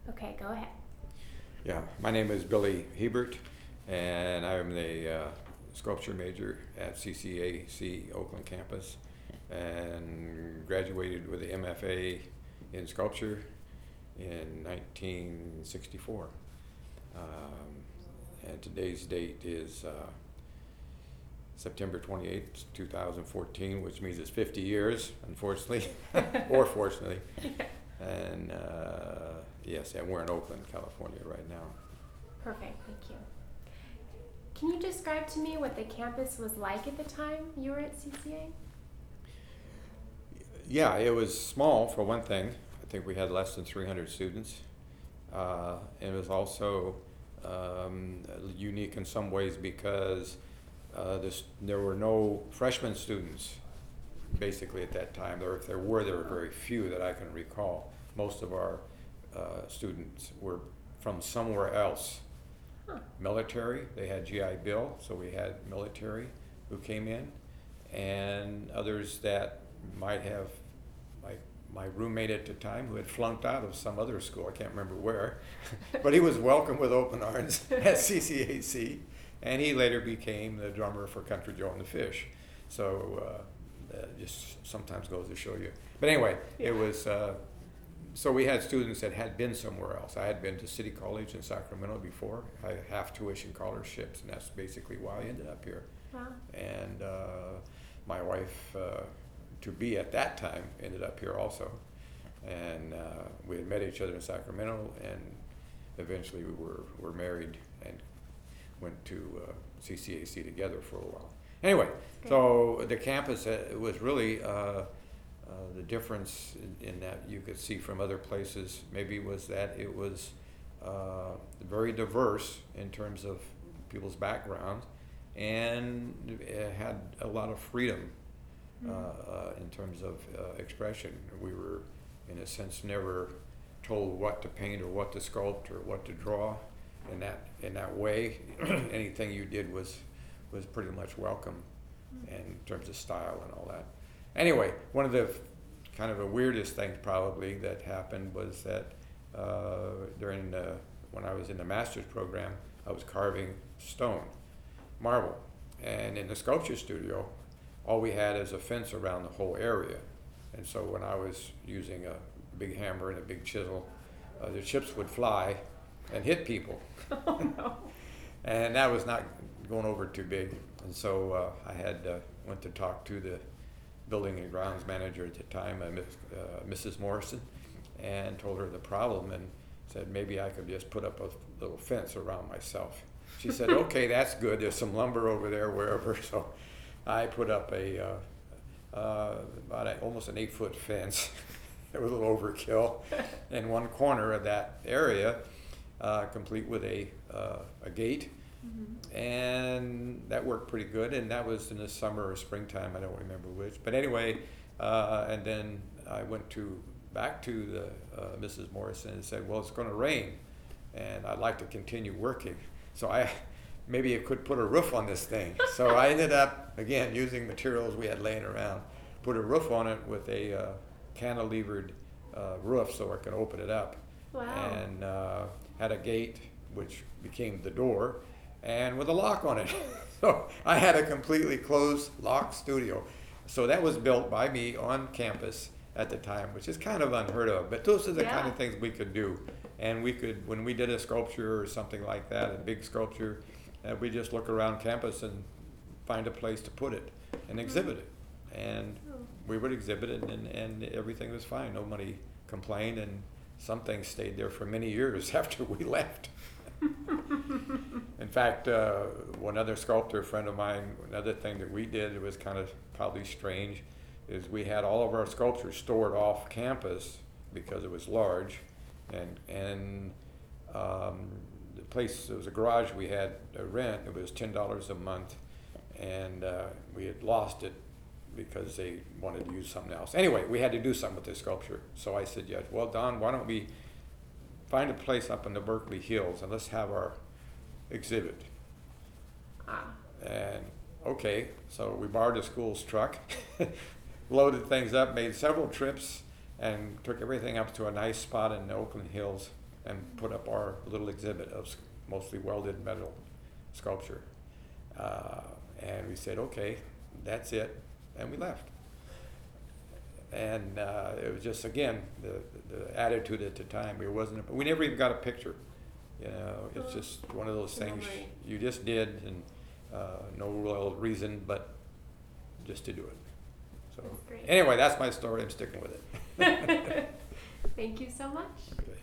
Okay, go ahead. Yeah, my name is Billy Hebert, and I'm the sculpture major at CCAC Oakland campus, and graduated with the MFA in sculpture in 1964. And today's date is September 28th, 2014, which means it's 50 years, unfortunately, or fortunately. And yes, and we're in Oakland, California right now. Perfect, thank you. Can you describe to me what the campus was like at the time you were at CCA? Yeah, it was small for one thing. I think we had less than 300 students. And it was also unique in some ways because there were no freshman students basically at that time. Or if there were very few that I can recall. Most of our students were from somewhere else. Huh. Military, they had GI Bill, so we had military who came in, and others that might have, like my roommate at the time who had flunked out of some other school, I can't remember where, but he was welcome with open arms at CCAC, and he later became the drummer for Country Joe and the Fish. So just sometimes goes to show you. But anyway, Yeah. it was, so we had students that had been somewhere else. I had been to City College in Sacramento before. I had half tuition scholarships, and that's basically why I ended up here. Wow. And my wife, to be at that time, ended up here also. And we had met each other in Sacramento, and eventually we were married and went to CCAC together for a while. Anyway, so the campus was really the difference in that you could see from other places maybe was that it was very diverse in terms of people's background, and it had a lot of freedom in terms of expression. We were, in a sense, never told what to paint or what to sculpt or what to draw in that way. Anything you did was pretty much welcome in terms of style and all that. Anyway, one of the kind of the weirdest things probably that happened was that when I was in the master's program, I was carving stone, marble, and in the sculpture studio, all we had is a fence around the whole area. And so when I was using a big hammer and a big chisel, the chips would fly and hit people. Oh, no. And that was not going over too big. And so I went to talk to the building and grounds manager at the time, Mrs. Morrison, and told her the problem and said maybe I could just put up a little fence around myself. She said, okay, that's good. There's some lumber over there, wherever. So I put up almost an 8-foot fence. It was a little overkill in one corner of that area, complete with a gate. Mm-hmm. And that worked pretty good, and that was in the summer or springtime, I don't remember which. But anyway, and then I went back to Mrs. Morrison and said, well, it's going to rain, and I'd like to continue working. So maybe I could put a roof on this thing. So I ended up, again, using materials we had laying around, put a roof on it with a cantilevered roof so I could open it up. Wow. And had a gate, which became the door, and with a lock on it. So I had a completely closed, locked studio. So that was built by me on campus at the time, which is kind of unheard of. But those are the kind of things we could do. And we could, when we did a sculpture or something like that, a big sculpture, we just look around campus and find a place to put it and exhibit it. And we would exhibit it, and everything was fine. Nobody complained, and some things stayed there for many years after we left. In fact, one other sculptor friend of mine, another thing that we did, it was kind of probably strange, is we had all of our sculptures stored off campus because it was large, and the place, it was a garage we had to rent. It was $10 a month, and we had lost it because they wanted to use something else. Anyway, we had to do something with this sculpture. So I said, yes, well, Don, why don't we find a place up in the Berkeley Hills and let's have our exhibit. And okay, so we borrowed the school's truck, loaded things up, made several trips, and took everything up to a nice spot in the Oakland Hills and put up our little exhibit of mostly welded metal sculpture. And we said, okay, that's it, and we left. And it was just, again, the attitude at the time. We never even got a picture. You know, it's just one of those things you just did, and no real reason, but just to do it. So That's great. anyway, that's my story. I'm sticking with it. Thank you so much. Okay.